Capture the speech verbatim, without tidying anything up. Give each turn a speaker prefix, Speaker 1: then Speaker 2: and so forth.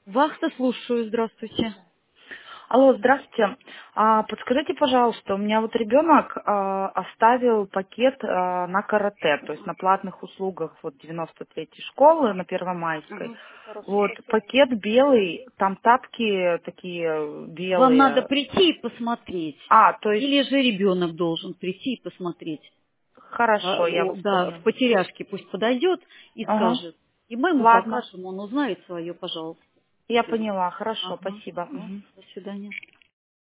Speaker 1: Вахта, слушаю, здравствуйте.
Speaker 2: Алло, здравствуйте. А, подскажите, пожалуйста, у меня вот ребенок а, оставил пакет а, на карате, то есть на платных услугах вот девяносто третьей школы на Первомайской.
Speaker 1: Мгм. Хорошо.
Speaker 2: Вот пакет белый, там тапки такие
Speaker 1: Вам надо
Speaker 2: белые.
Speaker 1: прийти и посмотреть.
Speaker 2: А, то есть
Speaker 1: Или же ребенок должен прийти и посмотреть. А,
Speaker 2: хорошо, я
Speaker 1: о,
Speaker 2: вас
Speaker 1: да, в
Speaker 2: поняла.
Speaker 1: потеряшке пусть подойдет и
Speaker 2: Ага.
Speaker 1: скажет. И мы ему
Speaker 2: Ладно,
Speaker 1: покажем, он узнает свое, пожалуйста.
Speaker 2: я
Speaker 1: Всё.
Speaker 2: поняла. Хорошо,
Speaker 1: Ага.
Speaker 2: спасибо.
Speaker 1: Ну,
Speaker 2: Мгм.
Speaker 1: до свидания.